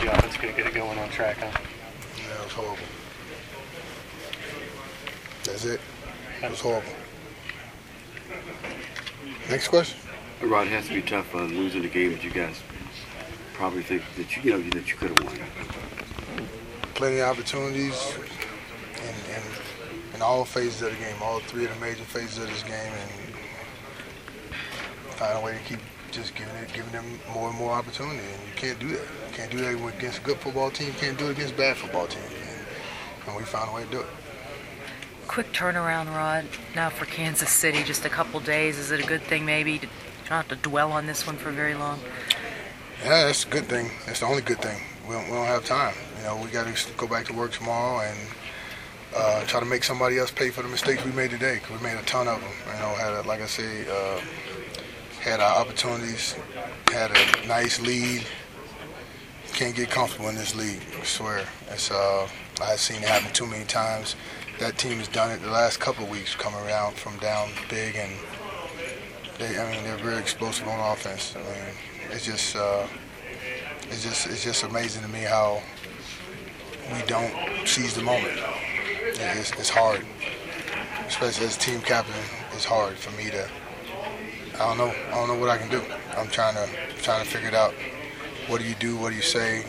the offense couldn't get it going on track, huh? Yeah, it was horrible. That's it. It was horrible. Next question. Rod, it has to be tough losing the game that you guys probably think that you could have won. Plenty of opportunities in all phases of the game, all three of the major phases of this game, and find a way to keep just giving them more and more opportunity. And you can't do that. You can't do that against a good football team. You can't do it against a bad football team. And we found a way to do it. Quick turnaround, Rod, now for Kansas City, just a couple days. Is it a good thing maybe? You don't have to dwell on this one for very long. Yeah, that's a good thing. That's the only good thing. We don't have time. We got to go back to work tomorrow and try to make somebody else pay for the mistakes we made today, because we made a ton of them. Like I say, had our opportunities, had a nice lead. Can't get comfortable in this league, I swear. I've seen it happen too many times. That team has done it the last couple of weeks, coming around from down big, and they're very explosive on offense. It's just amazing to me how we don't seize the moment. It's hard, especially as team captain. It's hard for me to. I don't know what I can do. I'm trying to figure it out. What do you do? What do you say?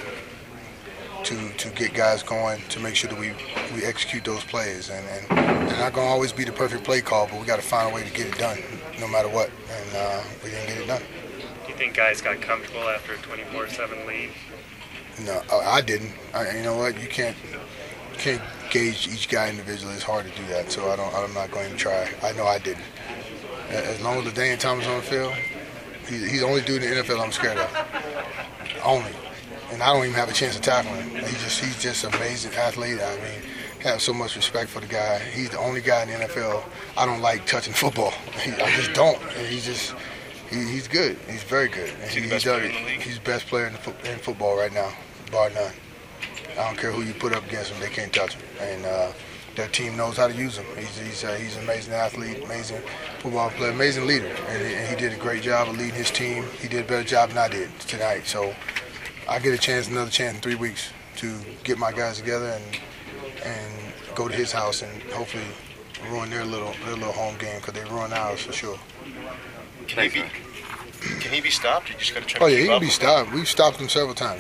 To get guys going, to make sure that we execute those plays. And they're not going to always be the perfect play call, but we got to find a way to get it done, no matter what. And we didn't get it done. Do you think guys got comfortable after a 24-7 lead? No, I didn't. You know what? You can't gauge each guy individually. It's hard to do that, so I'm not going to try. I know I didn't. As long as LaDainian Thomas on the field, he's the only dude in the NFL I'm scared of. Only. And I don't even have a chance to tackle him. He's just an amazing athlete. I have so much respect for the guy. He's the only guy in the NFL I don't like touching football. I just don't. And he's good. He's very good. And he's the best player in football right now, bar none. I don't care who you put up against him, they can't touch him. And their team knows how to use him. He's an amazing athlete, amazing football player, amazing leader. And he did a great job of leading his team. He did a better job than I did tonight. So I get another chance in 3 weeks to get my guys together and go to his house and hopefully ruin their little home game, because they ruined ours for sure. Can he be stopped? You just got to try to keep up. Oh yeah, he can be stopped. We've stopped him several times.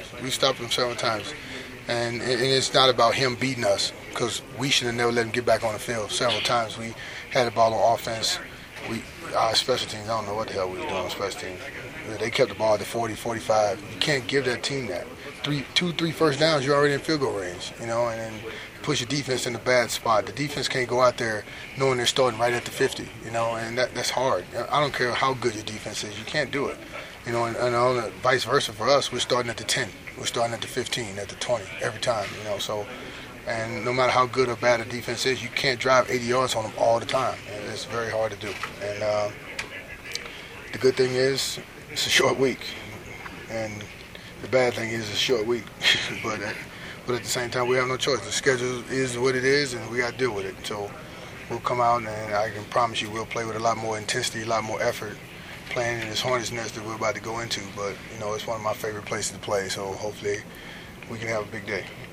And it's not about him beating us, because we should have never let him get back on the field several times. We had the ball on offense. Our special teams, I don't know what the hell we was doing on special teams. They kept the ball at the 40, 45. You can't give that team that. 2-3 first downs, you're already in field goal range, and then push your defense in a bad spot. The defense can't go out there knowing they're starting right at the 50, and that's hard. I don't care how good your defense is. You can't do it. And on the vice versa for us, we're starting at the 10. We're starting at the 15, at the 20 every time, and no matter how good or bad the defense is, you can't drive 80 yards on them all the time. And it's very hard to do. And the good thing is, it's a short week, and the bad thing is it's a short week. but at the same time, we have no choice. The schedule is what it is, and we got to deal with it. So we'll come out, and I can promise you we'll play with a lot more intensity, a lot more effort, playing in this hornet's nest that we're about to go into. But it's one of my favorite places to play, so hopefully we can have a big day.